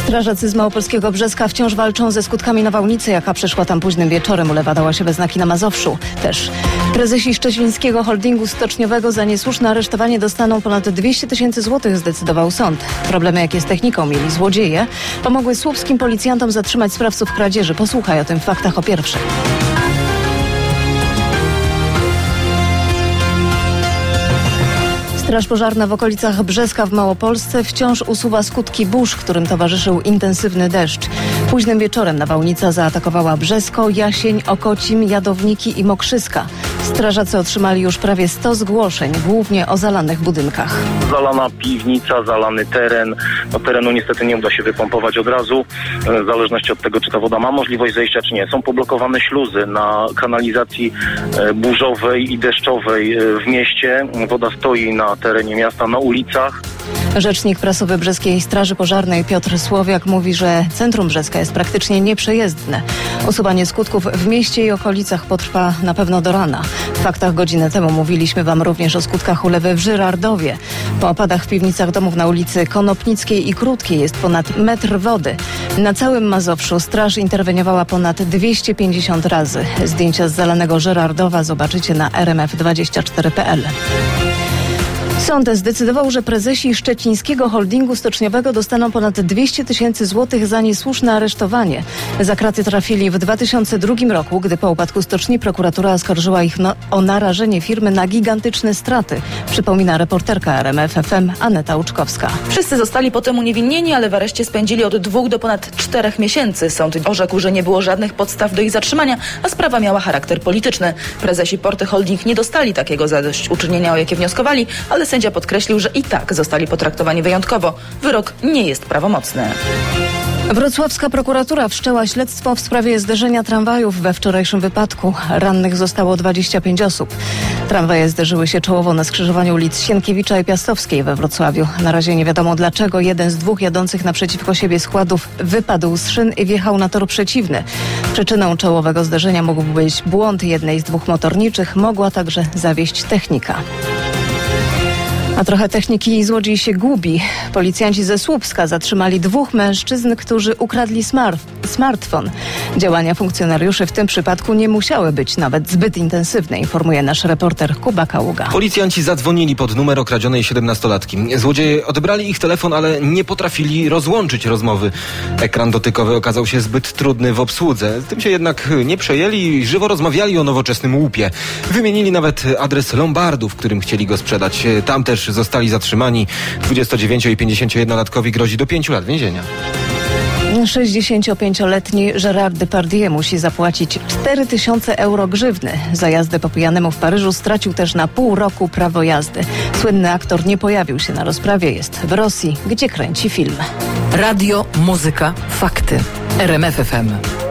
Strażacy z małopolskiego Brzeska wciąż walczą ze skutkami nawałnicy, jaka przyszła tam późnym wieczorem. Ulewa dała się we znaki na Mazowszu. Też prezesi szczecińskiego holdingu stoczniowego za niesłuszne aresztowanie dostaną ponad 200 000 złotych, zdecydował sąd. Problemy, jakie z techniką mieli złodzieje, pomogły słupskim policjantom zatrzymać sprawców kradzieży. Posłuchaj o tym w Faktach o pierwszej. Straż pożarna w okolicach Brzeska w Małopolsce wciąż usuwa skutki burz, którym towarzyszył intensywny deszcz. Późnym wieczorem nawałnica zaatakowała Brzesko, Jasień, Okocim, Jadowniki i Mokrzyska. Strażacy otrzymali już prawie 100 zgłoszeń, głównie o zalanych budynkach. Zalana piwnica, zalany teren. Terenu niestety nie uda się wypompować od razu, w zależności od tego, czy ta woda ma możliwość zejścia, czy nie. Są poblokowane śluzy na kanalizacji burzowej i deszczowej w mieście. Woda stoi na terenie miasta, na ulicach. Rzecznik prasowy Brzeskiej Straży Pożarnej Piotr Słowiak mówi, że centrum Brzeska jest praktycznie nieprzejezdne. Usuwanie skutków w mieście i okolicach potrwa na pewno do rana. W Faktach godzinę temu mówiliśmy Wam również o skutkach ulewy w Żyrardowie. Po opadach w piwnicach domów na ulicy Konopnickiej i Krótkiej jest ponad metr wody. Na całym Mazowszu straż interweniowała ponad 250 razy. Zdjęcia z zalanego Żyrardowa zobaczycie na rmf24.pl. Sąd zdecydował, że prezesi szczecińskiego holdingu stoczniowego dostaną ponad 200 000 złotych za niesłuszne aresztowanie. Za kraty trafili w 2002 roku, gdy po upadku stoczni prokuratura oskarżyła ich o narażenie firmy na gigantyczne straty. Przypomina reporterka RMF FM Aneta Łuczkowska. Wszyscy zostali potem uniewinnieni, ale w areszcie spędzili od 2 do ponad 4 miesięcy. Sąd orzekł, że nie było żadnych podstaw do ich zatrzymania, a sprawa miała charakter polityczny. Prezesi Porty Holding nie dostali takiego zadośćuczynienia, o jakie wnioskowali, ale sędzia podkreślił, że i tak zostali potraktowani wyjątkowo. Wyrok nie jest prawomocny. Wrocławska prokuratura wszczęła śledztwo w sprawie zderzenia tramwajów we wczorajszym wypadku. Rannych zostało 25 osób. Tramwaje zderzyły się czołowo na skrzyżowaniu ulic Sienkiewicza i Piastowskiej we Wrocławiu. Na razie nie wiadomo dlaczego jeden z dwóch jadących naprzeciwko siebie składów wypadł z szyn i wjechał na tor przeciwny. Przyczyną czołowego zderzenia mógł być błąd jednej z dwóch motorniczych. Mogła także zawieść technika. A trochę techniki i złodziej się gubi. Policjanci ze Słupska zatrzymali 2 mężczyzn, którzy ukradli smartfon. Działania funkcjonariuszy w tym przypadku nie musiały być nawet zbyt intensywne, informuje nasz reporter Kuba Kaługa. Policjanci zadzwonili pod numer okradzionej 17-latki. Złodzieje odebrali ich telefon, ale nie potrafili rozłączyć rozmowy. Ekran dotykowy okazał się zbyt trudny w obsłudze. Tym się jednak nie przejęli i żywo rozmawiali o nowoczesnym łupie. Wymienili nawet adres lombardu, w którym chcieli go sprzedać. Tam też zostali zatrzymani. 29- i 51-latkowi grozi do 5 lat więzienia. 65-letni Gérard Depardieu musi zapłacić 4000 euro grzywny. Za jazdę po pijanemu w Paryżu stracił też na pół roku prawo jazdy. Słynny aktor nie pojawił się na rozprawie, jest w Rosji, gdzie kręci film. Radio, muzyka, fakty. RMF FM.